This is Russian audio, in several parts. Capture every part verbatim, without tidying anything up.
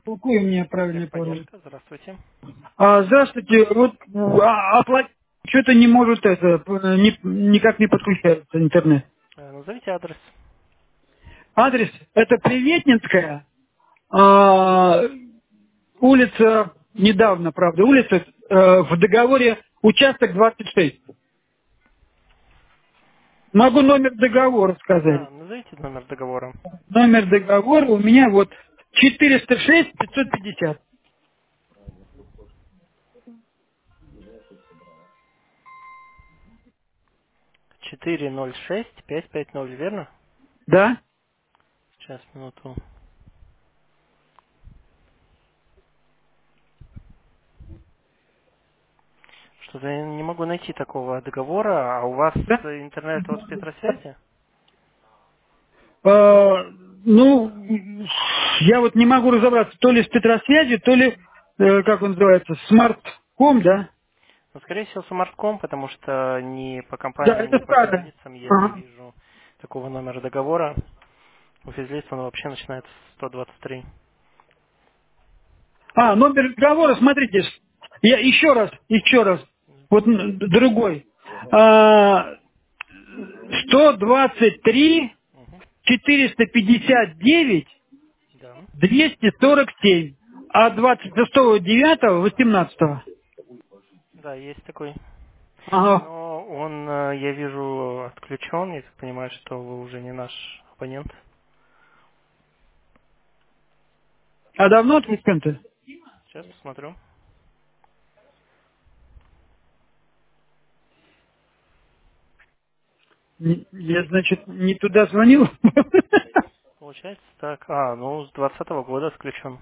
Какой у меня правильный пароль? Техподдержка, здравствуйте. А, здравствуйте, вот а, оплатить что-то не может это, п- не- никак не подключается интернет. Э, Назовите адрес. Адрес это Приветнинская, а, улица, недавно, правда, улица, э, в договоре участок двадцать шесть. Могу номер договора сказать. Да, назовите номер договора. Номер договора у меня вот четыреста шесть пятьсот пятьдесят. четыре ноль шесть пять пять ноль, верно? Да? Сейчас, минуту. Что-то я не могу найти такого договора, а у вас Да? э, интернет от Петросвязи? А, ну, я вот не могу разобраться, то ли с Петросвязи, то ли, э, как он называется, смартком, да? Ну, скорее всего, Смартком, потому что ни по Да, компании, это ни по старое. физлицам я не Ага. вижу такого номера договора. У физлиц он вообще начинается с сто двадцать три. А, номер договора, смотрите, я еще раз, еще раз, вот н- другой. А, сто двадцать три Мгм. четыреста пятьдесят девять Да. двести сорок семь, а двадцать шестого девятого восемнадцатого. Да, есть такой. Ага. Но он, э, я вижу, отключен. Я так понимаю, что вы уже не наш абонент. А давно отключен-то? Сейчас посмотрю. Не- Я, значит, не туда звонил? Получается так. А, ну, с двадцатого года отключен.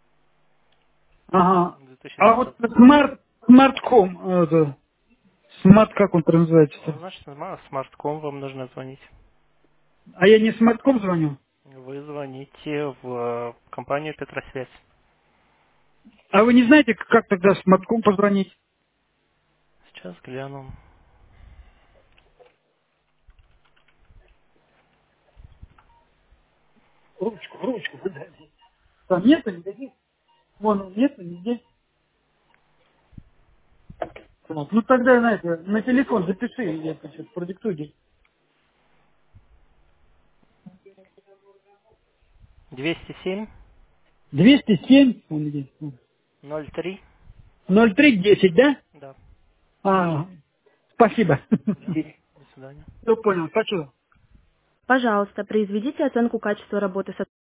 Ага. две тысячи А вот двадцатого. смарт, смартком, это, смарт, как он Ну, называется? значит, на смартком вам нужно звонить. А я не смартком звоню. Вы звоните в э, компанию Петросвязь. А вы не знаете, как тогда смартком позвонить? Сейчас гляну. Ручку, ручку. куда? Там нету никаких? Вон, нету нигде. Так, ну тогда, знаете, на телефон запиши, я сейчас продиктую. двести семь двести семь, он есть. ноль три. ноль три десять, да? Да. А, спасибо. Пожалуйста. До свидания. Все понял, спасибо. Пожалуйста, произведите оценку качества работы